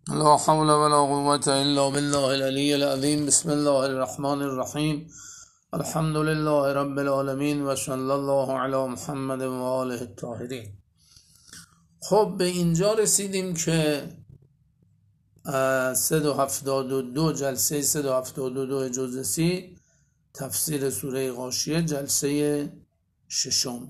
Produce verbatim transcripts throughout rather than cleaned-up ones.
لا حول ولا قوة إلا بالله العلي العظيم. بسم الله الرحمن الرحیم. الحمد لله رب العالمین و صلی الله علی محمد و آله الطاهرین. خب به اینجا رسیدیم که صد و هفتاد و دو جلسه صد و هفتاد و دو جزء سی تفسیر سوره غاشیه جلسه ششم.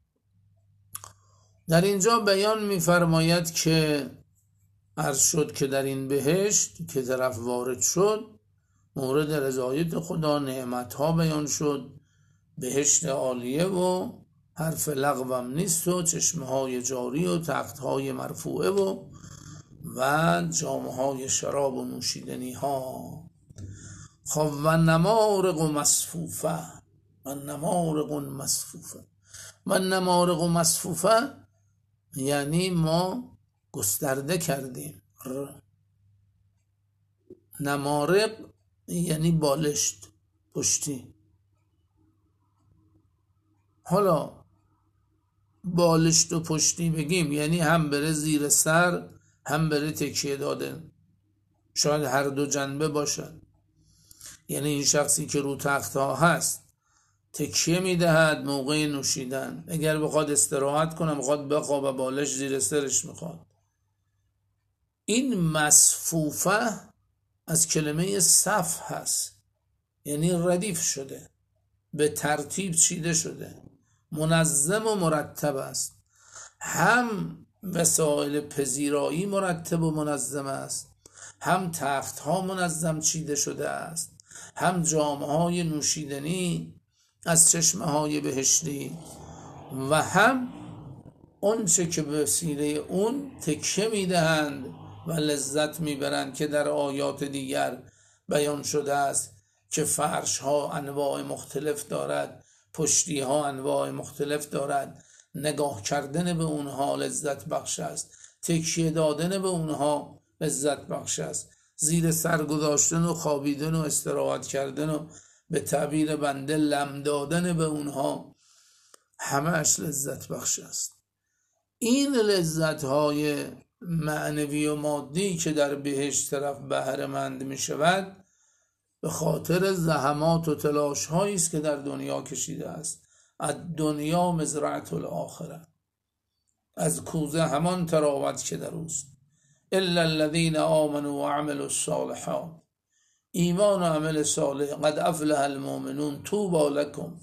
در اینجا بیان می‌فرماید که عرض شد که در این بهشت که طرف وارد شد مورد رضایت خدا نعمتها بیان شد، بهشت عالیه و حرف لغوم نیست و چشمه های جاری و تخت های مرفوعه و و جامه های شراب و نوشیدنی ها. خب و نمارق و مصفوفه و نمارق و مصفوفه و نمارق و مصفوفه یعنی ما گسترده کردیم. نمارق یعنی بالشت پشتی. حالا بالشت و پشتی بگیم یعنی هم بره زیر سر هم بره تکیه داده، شاید هر دو جنبه باشد. یعنی این شخصی که رو تخت ها هست تکیه میدهد موقع نوشیدن، اگر بخواد استراحت کنه، بخواد بخوابه، بالش زیر سرش میخواد. این مصفوفه از کلمه صف هست، یعنی ردیف شده، به ترتیب چیده شده، منظم و مرتب است. هم وسایل پذیرایی مرتب و منظم است، هم تخت ها منظم چیده شده است، هم جامه های نوشیدنی از چشمه های بهشتی، و هم اون چه که به وسیله اون تکیه میدهند و لذت میبرند که در آیات دیگر بیان شده است که فرش ها انواع مختلف دارد، پشتی ها انواع مختلف دارد، نگاه کردن به اونها لذت بخش است، تکیه دادن به اونها لذت بخش است، زیر سر گذاشتن و خوابیدن و استراحت کردن و به تعبیر بنده لم دادن به اونها همه‌اش لذت بخش است. این لذت های معنوی و مادی که در بهشت طرف بهره مند می شود به خاطر زحمات و تلاش هایی است که در دنیا کشیده است. از دنیا مزرعة الاخره، از کوزه همان تراوت که در اوست. الا الذين آمنوا وعملوا الصالحات، ایمان و عمل صالح، قد افلح المؤمنون طوبی لكم.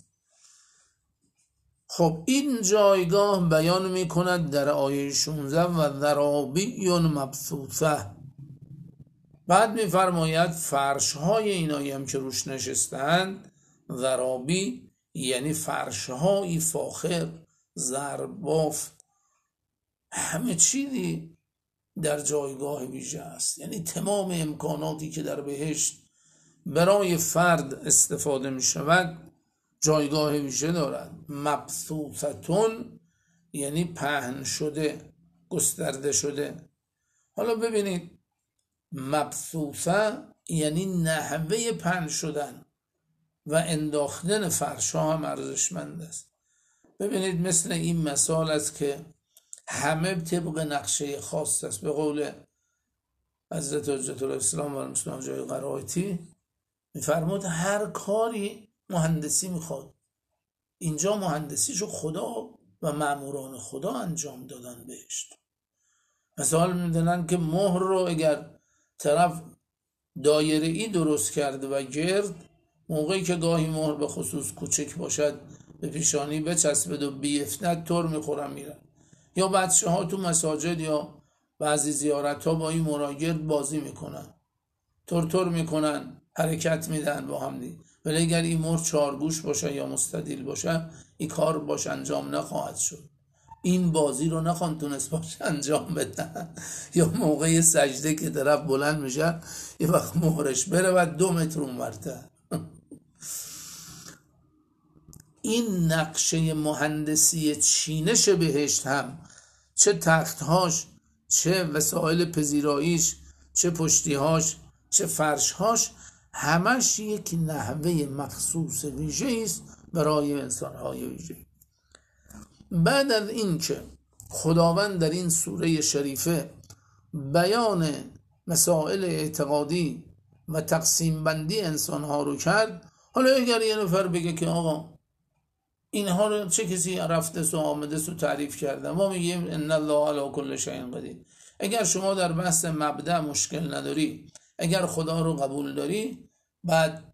خب این جایگاه بیان می کند در آیه شانزده و ذرابی مبثوثه. بعد می فرماید فرش های اینایی هم که روش نشستند، ذرابی یعنی فرش های فاخر، زربافت، همه چیزی در جایگاه ویژه است. یعنی تمام امکاناتی که در بهشت برای فرد استفاده می شود جایگاه ویژه دارد. مبثوثتون یعنی پهن شده، گسترده شده. حالا ببینید مبثوثه یعنی نحوه پهن شدن و انداختن فرش ها هم ارزشمند است. ببینید مثل این مثال است که همه طبق نقشه خاص است. به قول حضرت حجت الاسلام و المسلم جای قرائتی میفرمود هر کاری مهندسی میخواد. اینجا مهندسیشو خدا و مأموران خدا انجام دادن بهشت. مثال میدونن که مهر رو اگر طرف دایره ای درست کرده و گرد، موقعی که گاهی مهر به خصوص کوچک باشد به پیشانی بچسبد و بیفتد تر میخورن میرن. یا بچه ها تو مساجد یا بعضی زیارت ها با این مراگرد بازی میکنن، تر تر میکنن، حرکت میدن با هم دی. ولی اگر این مهر چارگوش باشه یا مستدیل باشه این کار باش انجام نخواهد شد. این بازی رو نخوان تونست باش انجام بدن. یا موقع سجده که طرف بلند میشه یه وقت مهرش بره و دو متر اونورتر. این نقشه مهندسی چینش بهشت هم، چه تختهاش، چه وسایل پذیراییش، چه پشتیهاش، چه فرشهاش، همش یک نحوه مخصوص ویژه است برای انسانهای ویژه. بعد از این که خداوند در این سوره شریفه بیان مسائل اعتقادی و تقسیم بندی انسان ها رو کرد. حالا اگر یه نفر بگه که آقا اینها رو چه کسی رفته سو آمده سو تعریف کرده، ما میگیم ان الله علی کل شیء قدیر. اگر شما در بحث مبدأ مشکل نداری، اگر خدا رو قبول داری، بعد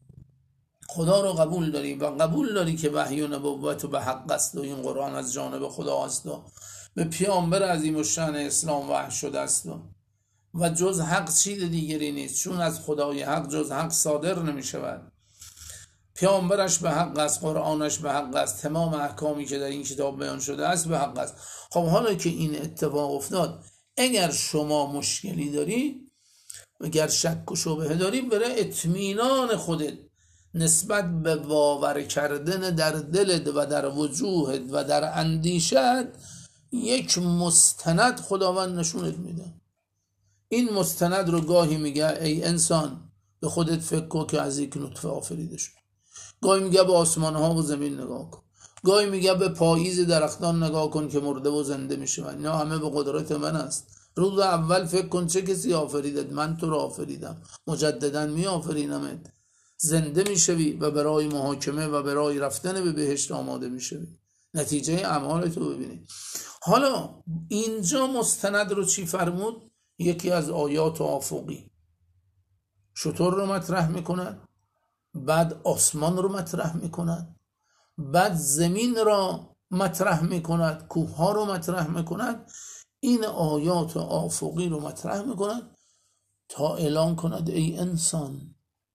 خدا رو قبول داری و قبول داری که وحی و نبوت به حق است و این قرآن از جانب خدا است و به پیامبر عظیم الشأن اسلام وحی شده است و جز حق چیز دیگری نیست، چون از خدای حق جز حق صادر نمی شود، پیامبرش به حق است، قرآنش به حق است، تمام احکامی که در این کتاب بیان شده است به حق است. خب حالا که این اتفاق افتاد، اگر شما مشکلی داری، اگر شک و شبهه داری، برای اطمینان خودت نسبت به باور کردن در دلت و در وجوهت و در اندیشت یک مستند خداوند نشونت میده. این مستند رو گاهی میگه ای انسان به خودت فکر کن که از یک نطفه آفریده شد، گاهی میگه به آسمان ها و زمین نگاه کن، گاهی میگه به پاییز درختان نگاه کن که مرده و زنده میشه، اینا همه به قدرت من است. روز اول فکر کن چه کسی آفریدت؟ من تو رو آفریدم، مجددا می آفرینمت، زنده میشوی و برای محاکمه و برای رفتن به بهشت آماده میشوی، نتیجه اعمال تو ببینی. حالا اینجا مستند رو چی فرمود؟ یکی از آیات آفاقی شتر رو مطرح میکنن، بعد آسمان رو مطرح میکنن، بعد زمین را مطرح میکند، کوه ها رو مطرح میکند. این آیات آفاقی رو مطرح میکند تا اعلان کند ای انسان،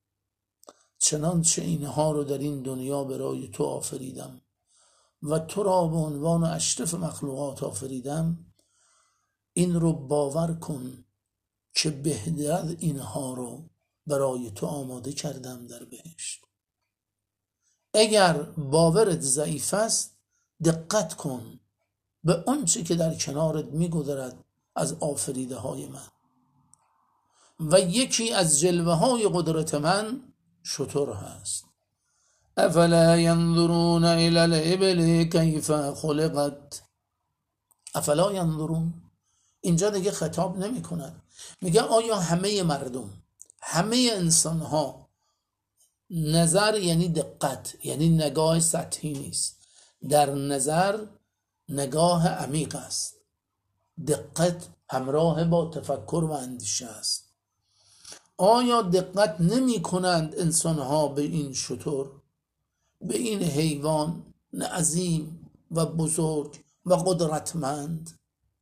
چنانچه اینها رو در این دنیا برای تو آفریدم و تو را به عنوان اشرف مخلوقات آفریدم، این رو باور کن که بهتر اینها رو برای تو آماده کردم در بهشت. اگر باورت ضعیف است، دقت کن به آنچه که در کنارت میگذرد از آفریده های من، و یکی از جلوه های قدرت من شتر هست. افلا ینظرون الی الابل کیف خلقت. افلا ینظرون، اینجا دیگه خطاب نمی کند، میگه آیا همه مردم، همه انسان ها، نظر یعنی دقت، یعنی نگاه سطحی نیست، در نظر نگاه عمیق است، دقت همراه با تفکر و اندیشه است. آیا دقت نمی کنند انسان ها به این شتر، به این حیوان عظیم و بزرگ و قدرتمند؟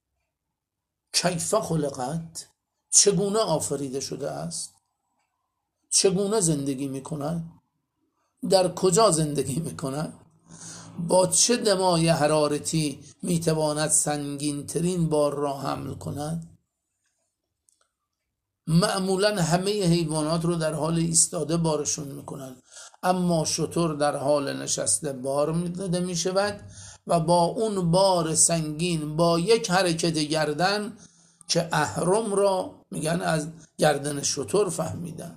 کیف خلقت، چگونه آفریده شده است، چگونه زندگی میکند، در کجا زندگی میکند، با چه دمای حرارتی میتواند سنگین ترین بار را حمل کند. معمولا همه حیوانات رو در حال ایستاده بارشون میکنن، اما شتر در حال نشسته بار میداده میشود و با اون بار سنگین با یک حرکت گردن که اهرم را میگن از گردن شتر فهمیدن،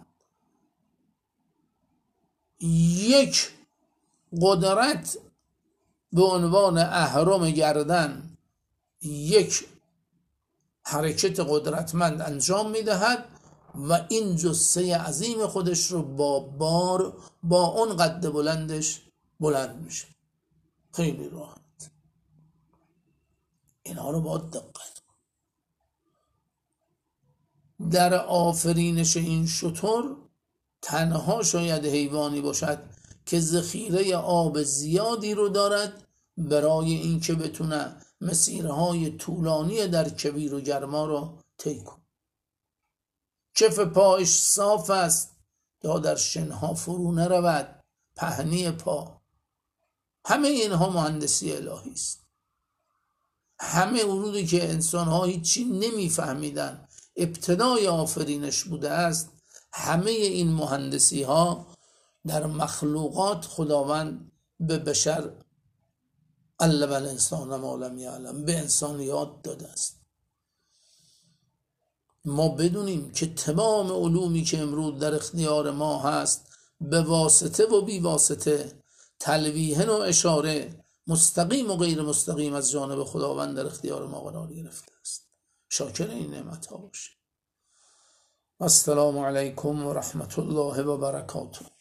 یک قدرت به عنوان اهرم گردن، یک حرکت قدرتمند انجام میدهد و این جثه عظیم خودش رو با بار با اون قد بلندش بلند میشه، خیلی راحت. اینها رو باید دقت. در آفرینش این شتر تنها شاید حیوانی باشد که ذخیره آب زیادی رو دارد برای اینکه بتونه مسیرهای طولانی در کویر و گرما رو طی کنه. کف پایش صاف است تا در شنها فرو نرود، پهنی پا. همه اینها مهندسی الهی است. همه ورودی که انسان‌ها هیچی نمی‌فهمیدن ابتدای آفرینش بوده است، همه این مهندسی ها در مخلوقات خداوند به بشر علم الانسان ما لم یعلم، به انسان یاد داده است. ما بدونیم که تمام علومی که امروز در اختیار ما هست به واسطه و بی واسطه، تلویحا و اشاره، مستقیم و غیر مستقیم از جانب خداوند در اختیار ما قرار گرفته است. شاکر این نعمت ها باشیم. السلام علیکم و رحمت الله و برکاته.